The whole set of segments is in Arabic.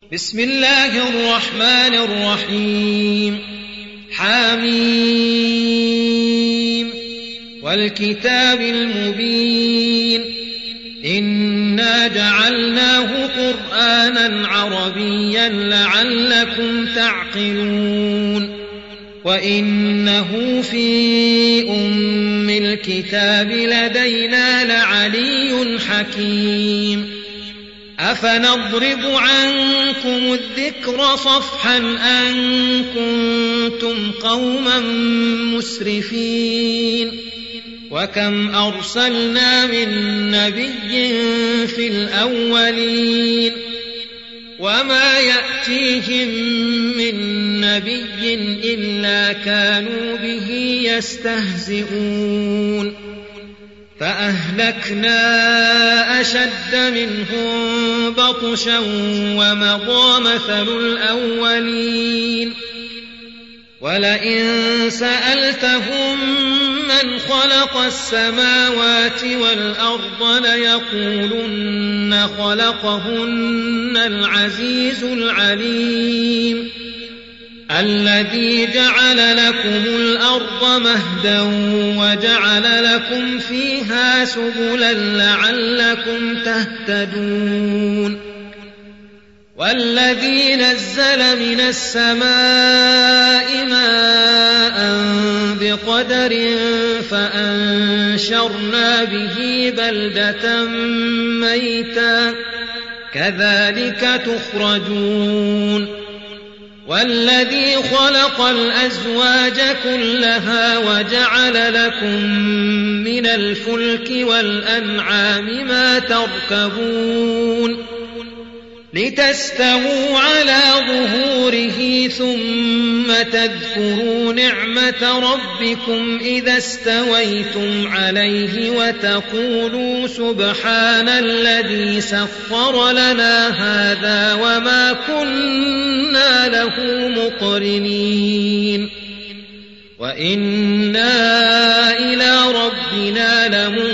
بسم الله الرحمن الرحيم حميم والكتاب المبين إنا جعلناه قرآنا عربيا لعلكم تعقلون وإنه في أم الكتاب لدينا لعلي حكيم أفنضرب عنكم الذكر صفحا أن كنتم قوما مسرفين وكم أرسلنا من نبي في الأولين وما يأتيهم من نبي إلا كانوا به يستهزئون فأهلكنا أشد منهم بطشا ومضى مثل الأولين ولئن سألتهم من خلق السماوات والأرض ليقولن خلقهن العزيز العليم الذي جعل لكم الأرض مهدا وجعل لكم فيها سبلا لعلكم تهتدون والذي نزل من السماء ماء بقدر فأنشرنا به بلدة ميتا كذلك تخرجون والذي خلق الأزواج كلها وجعل لكم من الفلك والأنعام ما تركبون لتستووا على ظهوره ثم تذكروا نعمة ربكم إذا استويتم عليه وتقولوا سبحان الذي سخر لنا هذا وما كنا له مقرنين وإنا إلى ربنا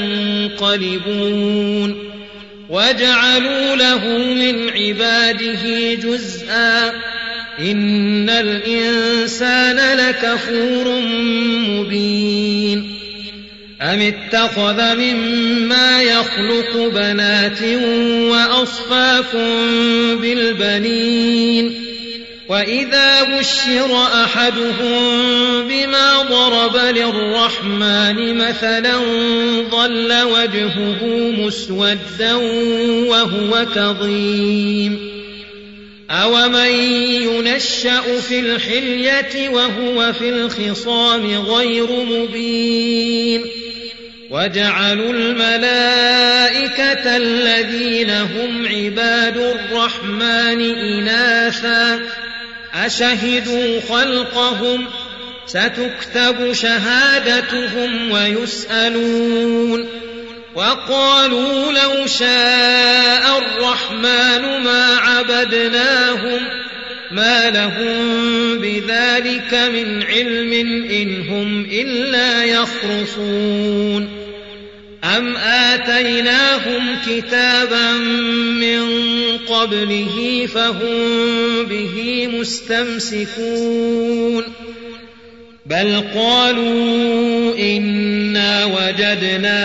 لمنقلبون وجعلوا له من عباده جزءا إن الإنسان لكفور مبين أم اتخذ مما يخلق بنات وأصفاكم بالبنين وإذا بشر أحدهم بما ضرب للرحمن مثلا ظل وجهه مسودا وهو كظيم أومن ينشأ في الحلية وهو في الخصام غير مبين وجعلوا الملائكة الذين هم عباد الرحمن إناثا أشهدوا خلقهم ستكتب شهادتهم ويسألون وقالوا لو شاء الرحمن ما عبدناهم ما لهم بذلك من علم إن هم إلا يخرصون أم آتيناهم كتابا من قبله فهم به مستمسكون بل قالوا إنا وجدنا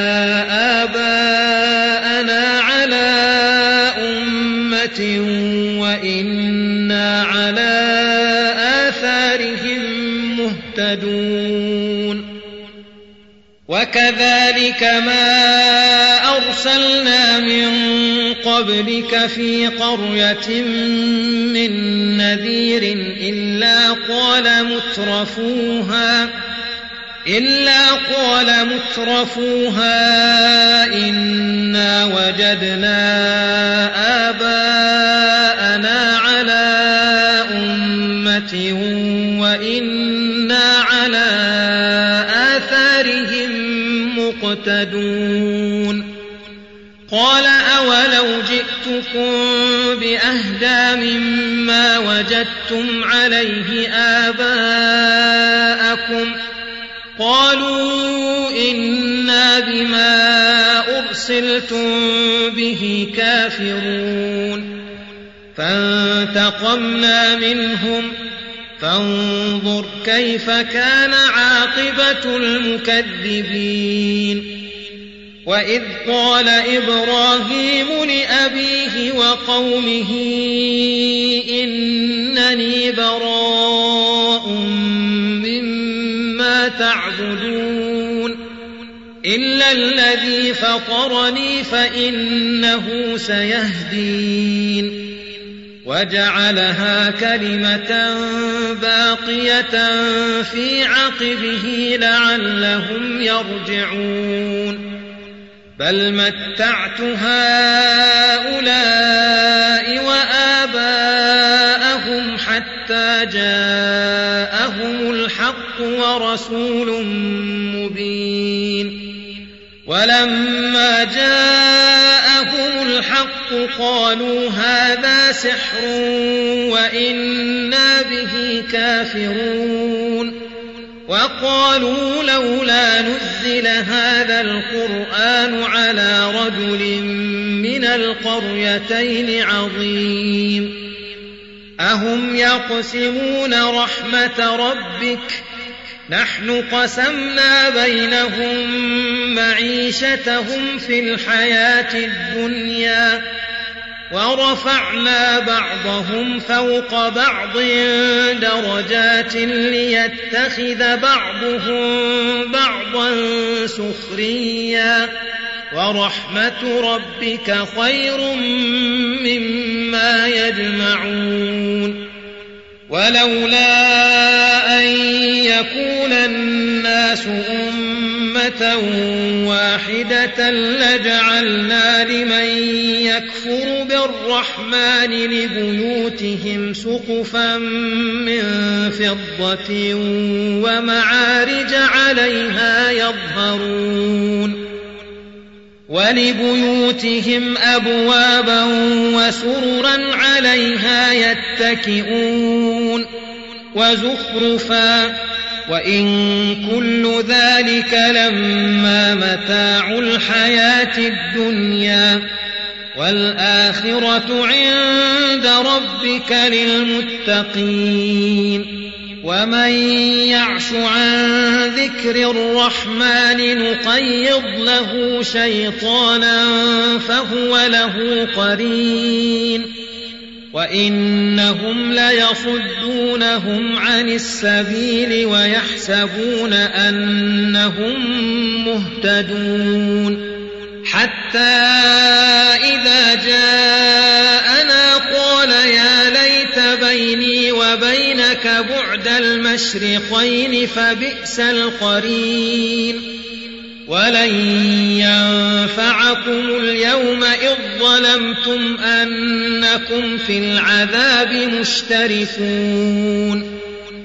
آباءنا على أمة وإنا على آثارهم مهتدون وكذلك ما أرسلنا من قبلك في قرية من نذير إلا قال مترفوها إنا وجدنا آباءنا على أمة وإنا على آثارهم مقتدون قال أولو جئتكم بأهدى مما وجدتم عليه آباءكم قالوا إنا بما أرسلتم به كافرون فانتقمنا منهم فانظر كيف كان عاقبة المكذبين وإذ قال إبراهيم لأبيه وقومه إنني براء مما تعبدون إلا الذي فطرني فإنه سيهدين وجعلها كلمة باقية في عقبه لعلهم يرجعون بل متعت هؤلاء وآباءهم حتى جاءهم الحق ورسول مبين ولما جاءهم الحق قالوا هذا سحر وإنا به كافرون وقالوا لولا نزل هذا القرآن على رجل من القريتين عظيم أهم يقسمون رحمة ربك نحن قسمنا بينهم معيشتهم في الحياة الدنيا ورفعنا بعضهم فوق بعض درجات ليتخذ بعضهم بعضا سخريا ورحمة ربك خير مما يجمعون ولولا أن يكون الناس أمة واحدة لجعلنا لمن يكفر بالرحمن لبيوتهم سقفا من فضة ومعارج عليها يظهرون ولبيوتهم أبوابا وسررا عليها يتكئون وزخرفا وإن كل ذلك لما متاع الحياة الدنيا والآخرة عند ربك للمتقين ومن يعش عن ذكر الرحمن نقيض له شيطانا فهو له قرين وإنهم ليصدونهم عن السبيل ويحسبون أنهم مهتدون حتى إذا جاءنا قال يا ليت بيني وبينك بعد المشرقين فبئس القرين ولن ينفعكم اليوم إذ ظلمتم أنكم في العذاب مشتركون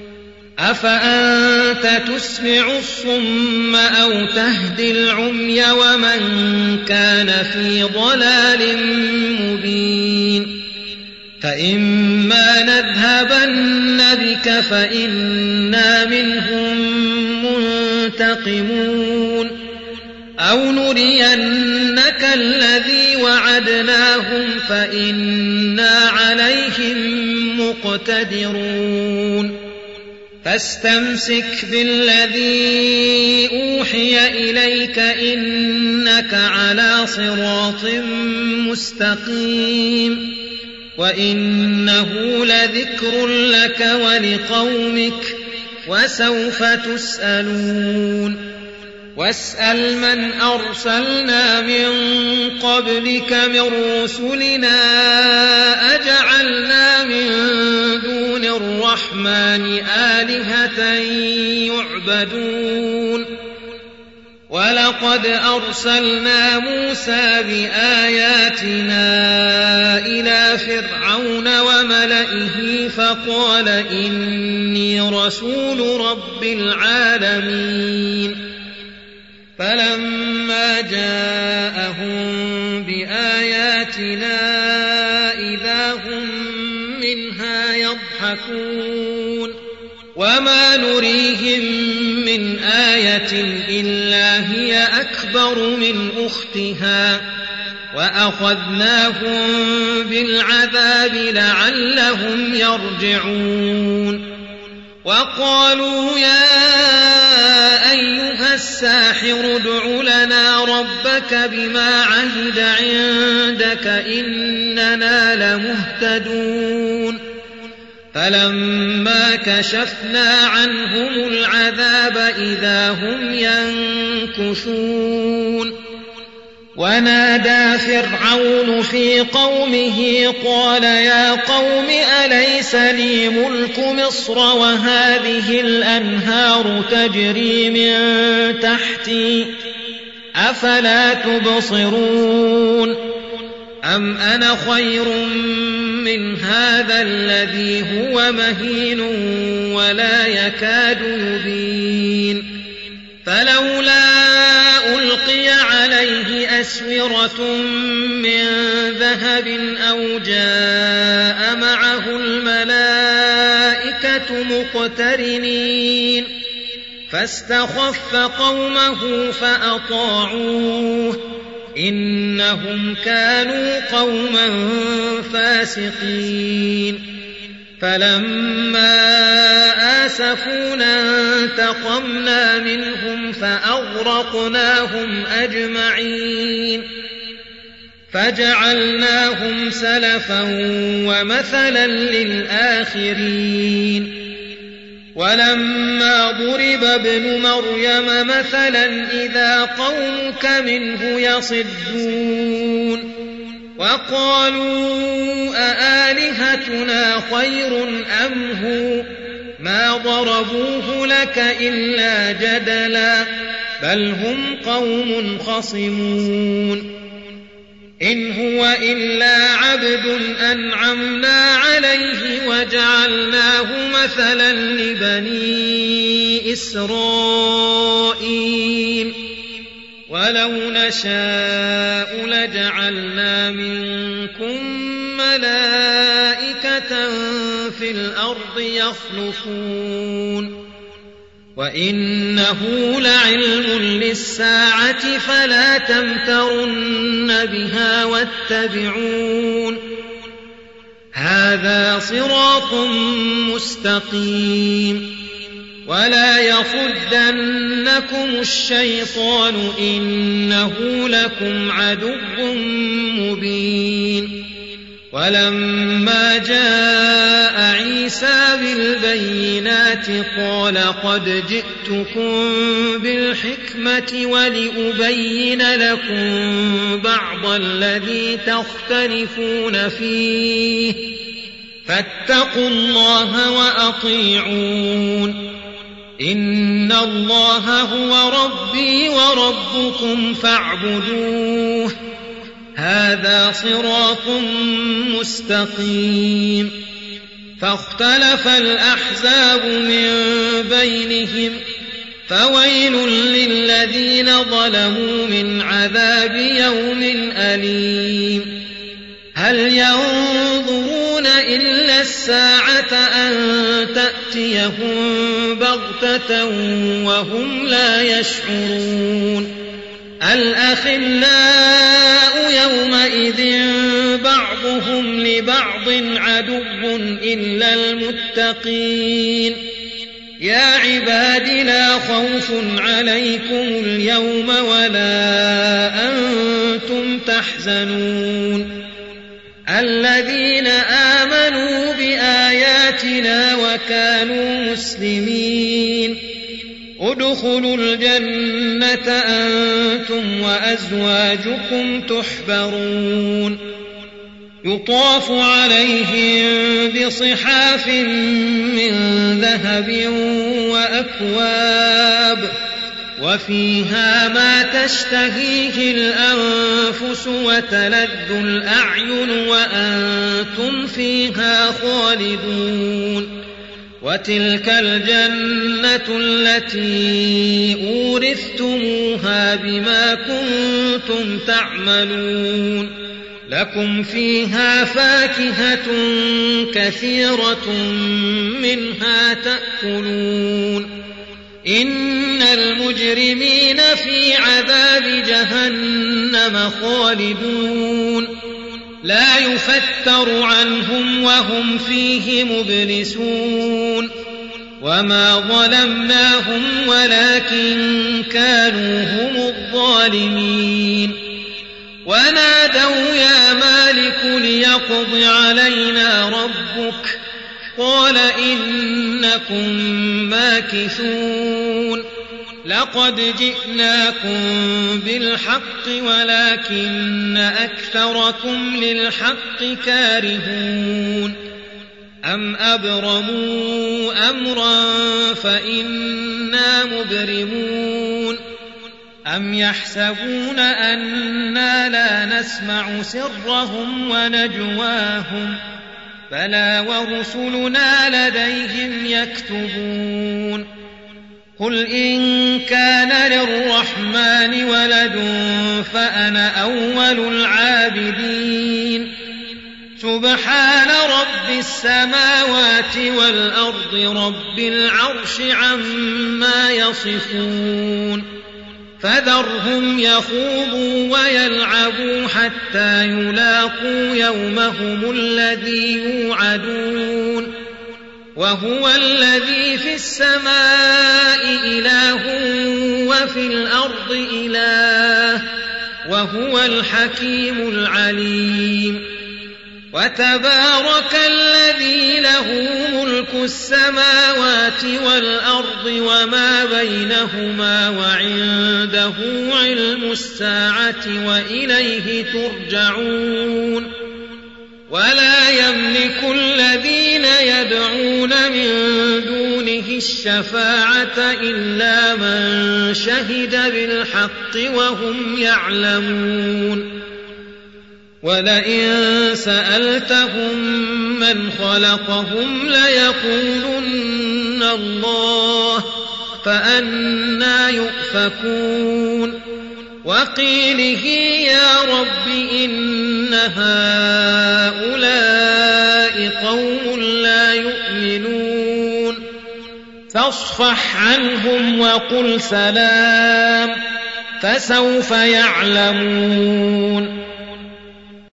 أفأنت تسمع الصم أو تهدي العمي ومن كان في ضلال مبين فإما نذهبن بك فإنا منهم منتقمون أو نرينك الذي وعدناهم فإنا عليهم مقتدرون فاستمسك بالذي أوحي إليك إنك على صراط مستقيم وإنه لذكر لك ولقومك وسوف تسألون واسأل من أرسلنا من قبلك من رسلنا أجعلنا من دون الرحمن آلهة يعبدون ولقد أرسلنا موسى بآياتنا إلى فرعون وملئه فقال إني رسول رب العالمين فلما جاءهم بآياتنا إذا هم منها يضحكون وما نريهم من آية إلا هي أكبر من أختها وأخذناهم بالعذاب لعلهم يرجعون وقالوا يا أيها الساحر ادع لنا ربك بما عهد عندك إننا لمهتدون فلما كشفنا عنهم العذاب إذا هم ينكثون ونادى فرعون في قومه قال يا قوم أليس لي ملك مصر وهذه الأنهار تجري من تحتي أفلا تبصرون أم أنا خير من هذا الذي هو مهين ولا يكاد يبين فلولا ألقي عليه أسورة من ذهب أو جاء معه الملائكة مقترنين فاستخف قومه فأطاعوه إنهم كانوا قوما فاسقين فلما آسفونا انتقمنا منهم فأغرقناهم أجمعين فجعلناهم سلفا ومثلا للآخرين ولما ضرب ابن مريم مثلا إذا قومك منه يصدون وقالوا أآلهتنا خير أم هو ما ضربوه لك إلا جدلا بل هم قوم خصمون إن هو إلا عبد أنعمنا عليه وجعلناه مثلا لبني إسرائيل ولو نشاء لجعلنا منكم ملائكة في الأرض يخلفون وإنه لعلم للساعة فلا تمترن بها واتبعون هذا صراط مستقيم ولا يصدنكم الشيطان إنه لكم عدو مبين ولما جاء عيسى بالبينات قال قد جئتكم بالحكمة ولأبين لكم بعض الذي تختلفون فيه فاتقوا الله وأطيعون إن الله هو ربي وربكم فاعبدوه هذا صراط مستقيم فاختلف الأحزاب من بينهم فويل للذين ظلموا من عذاب يوم أليم هل ينظرون إلا الساعة أن تأتيهم بغتة وهم لا يشعرون الأخلاء يومئذ بعضهم لبعض عدو إلا المتقين يا عباد لا خوف عليكم اليوم ولا أنتم تحزنون الذين آمنوا بآياتنا وكانوا مسلمين ادخلوا الجنة أنتم وأزواجكم تحبرون يطاف عليهم بصحاف من ذهب وأكواب وفيها ما تشتهيه الأنفس وتلذ الأعين وأنتم فيها خالدون وتلك الجنة التي أورثتموها بما كنتم تعملون لكم فيها فاكهة كثيرة منها تأكلون إن المجرمين في عذاب جهنم خالدون لا يفتر عنهم وهم فيه مبلسون وما ظلمناهم ولكن كانوا هم الظالمين ونادوا يا مالك ليقض علينا ربك قال إنكم ماكثون لقد جئناكم بالحق ولكن أكثركم للحق كارهون أم أبرموا أمرا فإنا مبرمون أم يحسبون أنا لا نسمع سرهم ونجواهم بلى ورسلنا لديهم يكتبون قل إن كان للرحمن ولد فأنا أول العابدين سبحان رب السماوات والأرض رب العرش عما يصفون فذرهم يخوضوا ويلعبوا حتى يلاقوا يومهم الذي يوعدون وهو الذي في السماء إله وفي الأرض إله وهو الحكيم العليم وتبارك الذي له ملك السماوات والأرض وما بينهما وعنده علم الساعة وإليه ترجعون ولا يملك الذين يدعون من دونه الشفاعة إلا من شهد بالحق وهم يعلمون ولئن سألتهم من خلقهم ليقولن الله فأنى يؤفكون وقيله يا رب إن هؤلاء قوم لا يؤمنون فاصفح عنهم وقل سلام فسوف يعلمون